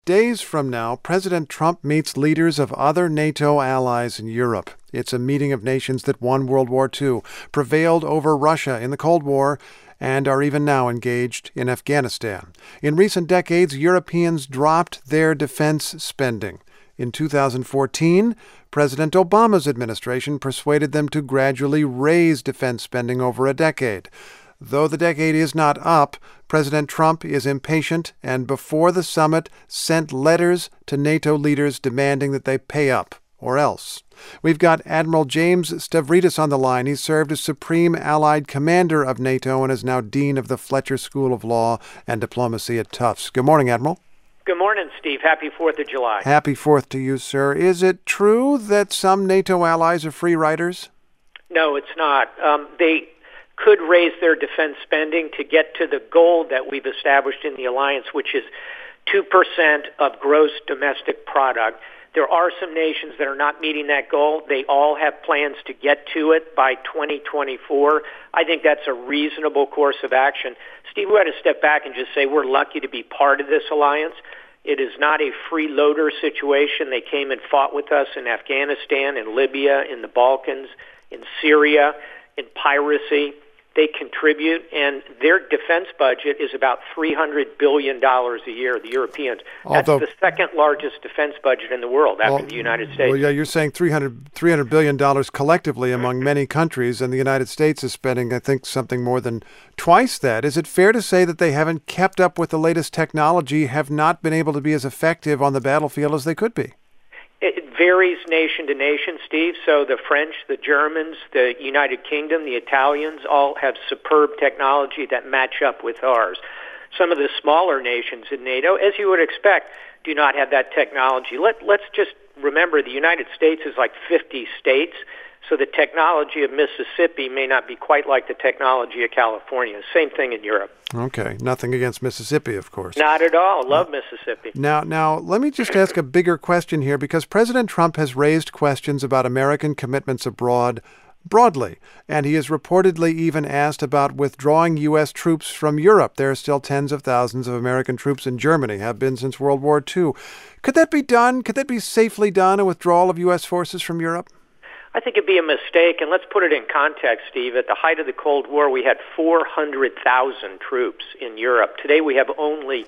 Days from now, President Trump meets leaders of other NATO allies in Europe. It's a meeting of nations that won World War II, prevailed over Russia in the Cold War, and are even now engaged in Afghanistan. In recent decades, Europeans dropped their defense spending. In 2014, President Obama's administration persuaded them to gradually raise defense spending over a decade. Though the decade is not up, President Trump is impatient and before the summit sent letters to NATO leaders demanding that they pay up, or else. We've got Admiral James Stavridis on the line. He served as Supreme Allied Commander of NATO and is now Dean of the Fletcher School of Law and Diplomacy at Tufts. Good morning, Admiral. Good morning, Steve. Happy 4th of July. Happy 4th to you, sir. Is it true that some NATO allies are free riders? No, it's not. They could raise their defense spending to get to the goal that we've established in the alliance, which is 2% of gross domestic product. There are some nations that are not meeting that goal. They all have plans to get to it by 2024. I think that's a reasonable course of action. Steve, we had to step back and just say we're lucky to be part of this alliance. It is not a freeloader situation. They came and fought with us in Afghanistan, in Libya, in the Balkans, in Syria, in piracy. They contribute, and their defense budget is about $300 billion a year, the Europeans. That's the second largest defense budget in the world after the United States. Well, yeah, you're saying $300 billion collectively among many countries, and the United States is spending, I think, something more than twice that. Is it fair to say that they haven't kept up with the latest technology, have not been able to be as effective on the battlefield as they could be? It varies nation to nation, Steve. So the French, the Germans, the United Kingdom, the Italians all have superb technology that match up with ours. Some of the smaller nations in NATO, as you would expect, do not have that technology. Let's just remember the United States is like 50 states, so the technology of Mississippi may not be quite like the technology of California. Same thing in Europe. Okay. Nothing against Mississippi, of course. Not at all. Love Mississippi. Now, let me just ask a bigger question here, because President Trump has raised questions about American commitments abroad broadly, and he has reportedly even asked about withdrawing U.S. troops from Europe. There are still tens of thousands of American troops in Germany, have been since World War II. Could that be done? Could that be safely done, a withdrawal of U.S. forces from Europe? I think it'd be a mistake, and let's put it in context, Steve. At the height of the Cold War, we had 400,000 troops in Europe. Today, we have only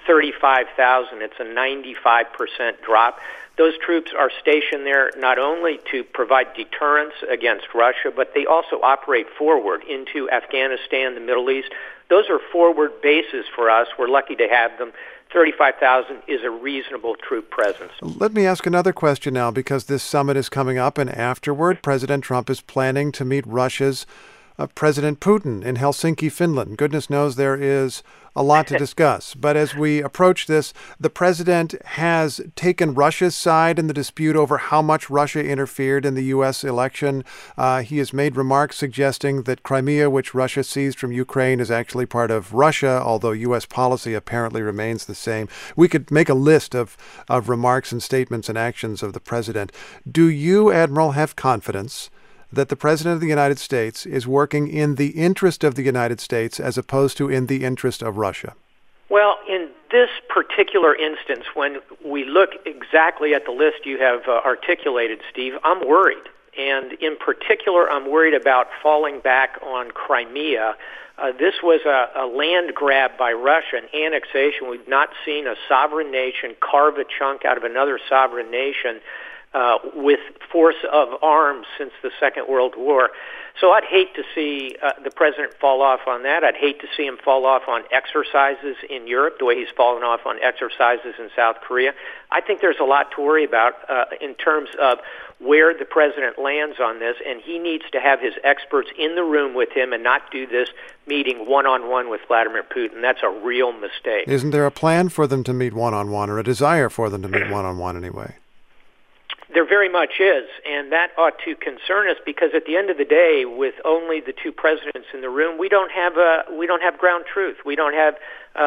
35,000. It's a 95% drop. Those troops are stationed there not only to provide deterrence against Russia, but they also operate forward into Afghanistan, the Middle East. Those are forward bases for us. We're lucky to have them. 35,000 is a reasonable troop presence. Let me ask another question now, because this summit is coming up, and afterward, President Trump is planning to meet Russia's President Putin in Helsinki, Finland. Goodness knows there is a lot to discuss. But as we approach this, the president has taken Russia's side in the dispute over how much Russia interfered in the U.S. election. He has made remarks suggesting that Crimea, which Russia seized from Ukraine, is actually part of Russia, although U.S. policy apparently remains the same. We could make a list of remarks and statements and actions of the president. Do you, Admiral, have confidence that the President of the United States is working in the interest of the United States as opposed to in the interest of Russia? Well, in this particular instance, when we look exactly at the list you have articulated, Steve, I'm worried. And in particular, I'm worried about falling back on Crimea. This was a land grab by Russia, an annexation. We've not seen a sovereign nation carve a chunk out of another sovereign nation with force of arms since the Second World War. So I'd hate to see the president fall off on that. I'd hate to see him fall off on exercises in Europe, the way he's fallen off on exercises in South Korea. I think there's a lot to worry about in terms of where the president lands on this, and he needs to have his experts in the room with him and not do this meeting one-on-one with Vladimir Putin. That's a real mistake. Isn't there a plan for them to meet one-on-one, or a desire for them to meet one-on-one anyway? There very much is, and that ought to concern us because at the end of the day, with only the two presidents in the room, we don't have ground truth. We don't have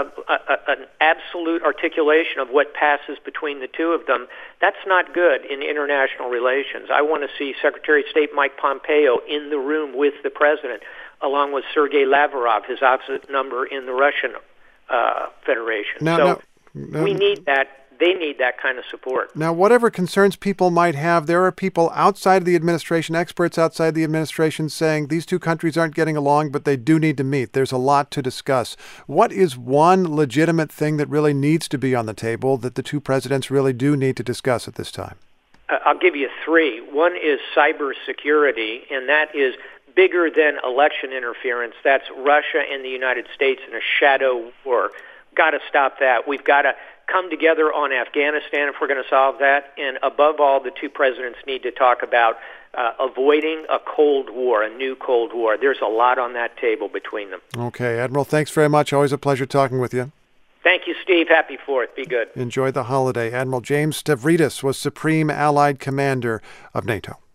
an absolute articulation of what passes between the two of them. That's not good in international relations. I want to see Secretary of State Mike Pompeo in the room with the president, along with Sergei Lavrov, his opposite number in the Russian Federation. No. We need that they need that kind of support. Now, whatever concerns people might have, there are people outside of the administration, experts outside the administration, saying these two countries aren't getting along, but they do need to meet. There's a lot to discuss. What is one legitimate thing that really needs to be on the table that the two presidents really do need to discuss at this time? I'll give you three. One is cybersecurity, and that is bigger than election interference. That's Russia and the United States in a shadow war. Got to stop that. We've got to come together on Afghanistan if we're going to solve that. And above all, the two presidents need to talk about avoiding a Cold War, a new Cold War. There's a lot on that table between them. Okay, Admiral, thanks very much. Always a pleasure talking with you. Thank you, Steve. Happy 4th. Be good. Enjoy the holiday. Admiral James Stavridis was Supreme Allied Commander of NATO.